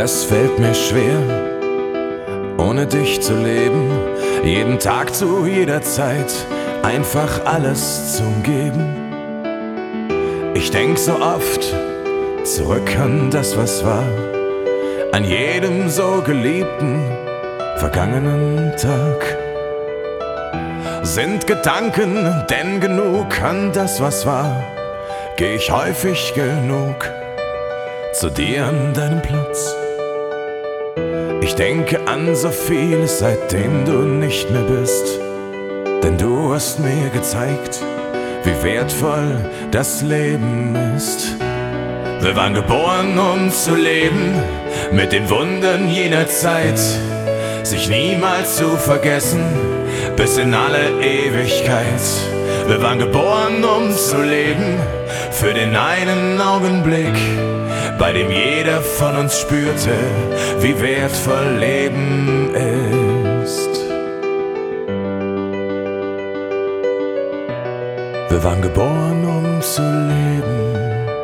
Es fällt mir schwer, ohne dich zu leben, jeden Tag zu jeder Zeit einfach alles zu geben. Ich denk so oft zurück an das, was war, an jedem so geliebten, vergangenen Tag. Sind Gedanken denn genug an das, was war, geh ich häufig genug zu dir an deinem Platz. Ich denke an so vieles, seitdem du nicht mehr bist, denn du hast mir gezeigt, wie wertvoll das Leben ist. Wir waren geboren, um zu leben, mit den Wundern jener Zeit, sich niemals zu vergessen, bis in alle Ewigkeit. Wir waren geboren, um zu leben, für den einen Augenblick, bei dem jeder von uns spürte, wie wertvoll Leben ist. Wir waren geboren, um zu leben.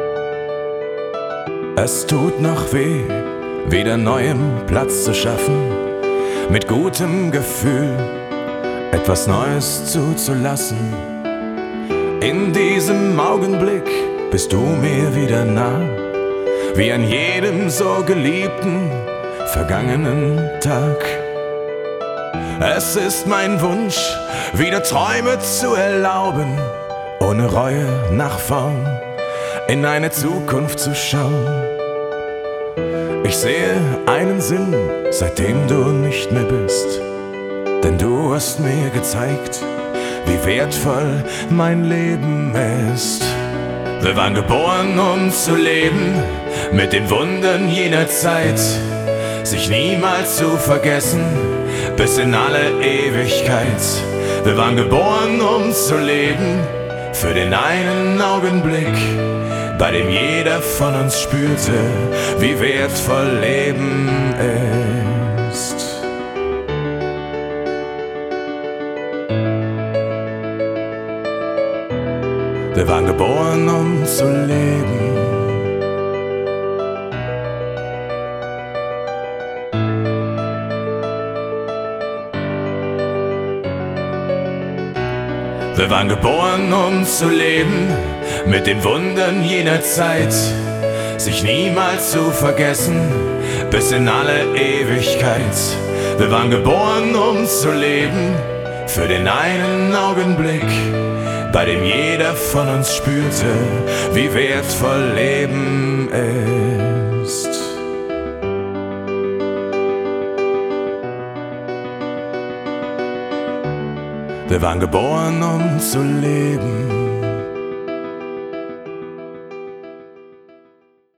Es tut noch weh, wieder neuem Platz zu schaffen, mit gutem Gefühl etwas Neues zuzulassen. In diesem Augenblick bist du mir wieder nah, wie an jedem so geliebten, vergangenen Tag. Es ist mein Wunsch, wieder Träume zu erlauben, ohne Reue nach vorn in eine Zukunft zu schauen. Ich sehe einen Sinn, seitdem du nicht mehr bist, denn du hast mir gezeigt, wie wertvoll mein Leben ist. Wir waren geboren, um zu leben, mit den Wundern jener Zeit, sich niemals zu vergessen, bis in alle Ewigkeit. Wir waren geboren, um zu leben, für den einen Augenblick, bei dem jeder von uns spürte, wie wertvoll Leben ist. Wir waren geboren, um zu leben. Wir waren geboren, um zu leben, mit den Wundern jener Zeit, sich niemals zu vergessen, bis in alle Ewigkeit. Wir waren geboren, um zu leben, für den einen Augenblick, bei dem jeder von uns spürte, wie wertvoll Leben ist. Wir waren geboren, um zu leben.